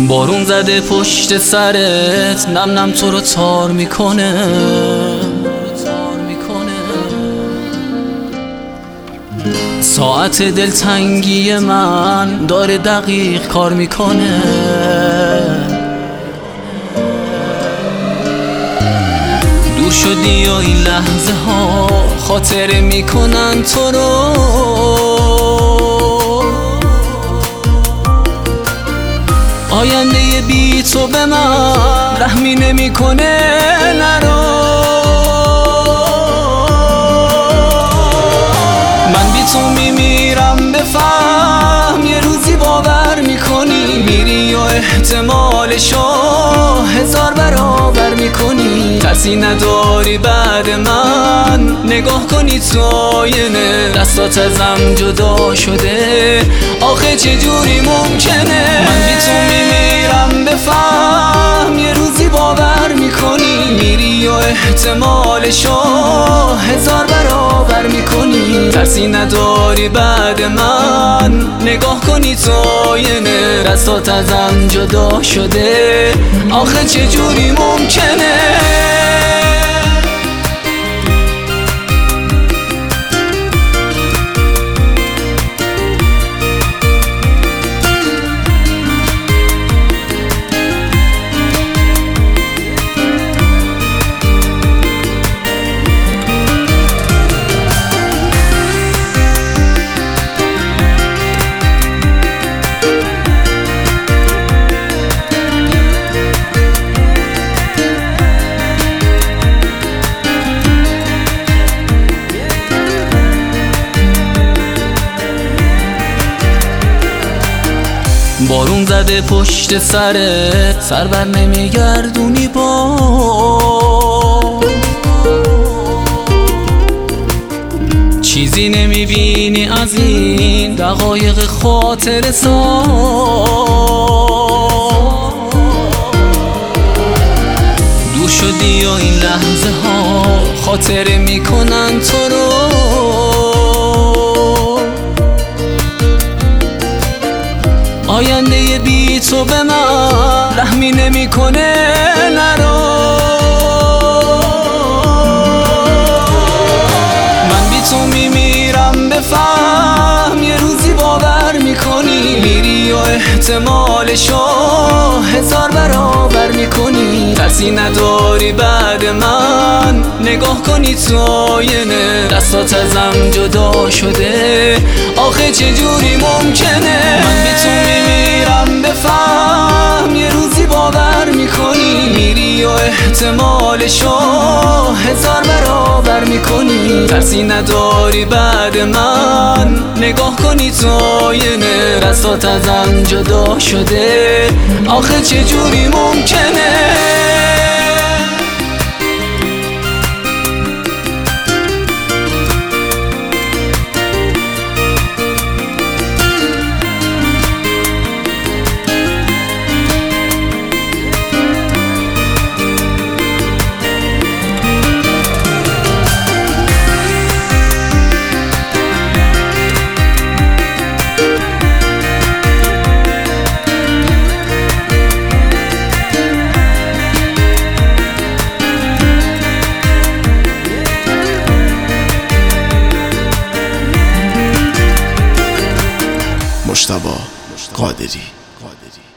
بارون زده پشت سرت، نم نم تو رو تار میکنه. ساعت دلتنگی من داره دقیق کار میکنه. دور شدی یا این لحظه ها خاطره میکنن تو رو. آینده بی تو به من رحمی نمیکنه. نرو، من بی تو میمیرم، بفهم یه روزی باور میکنی. میری یا احتمالشو 1000 برابر میکنی. ترسی نداری بعد من نگاه کنی تو آینه. دستات ازم جدا شده، آخه چجوری ممکنه؟ من بی تو میمیرم، بفهم یه روزی باور میکنی. میری یا احتمالشو 1000 برابر میکنی. ترسی نداری بعد من نگاه کنی تو آینه. دستات ازم جدا شده، آخه چجوری ممکنه؟ بارون زده پشت سرت، سر بر نمیگردونی با. چیزی نمیبینی از این دقایق خاطر سا. دور شدی یا این لحظه ها خاطره میکنن تو رو. آینده بی تو به من رحمی نمیکنه. نرو، من بی تو میمیرم، بفهم یه روزی باور میکنی. میری یا احتمالشو 1000 برابر میکنی. ترسی نداری بعد من نگاه کنی تو آینه. دستات ازم جدا شده، آخه چجوری ممکنه؟ من بی تو میمیرم، بفهم یه روزی باور میکنی. میری یا احتمالشو 1000 برابر میکنی. ترسی نداری بعد من نگاه کنی تو آینه. دستات ازم جدا شده، آخه چجوری ممکنه؟ مجتبی قادری.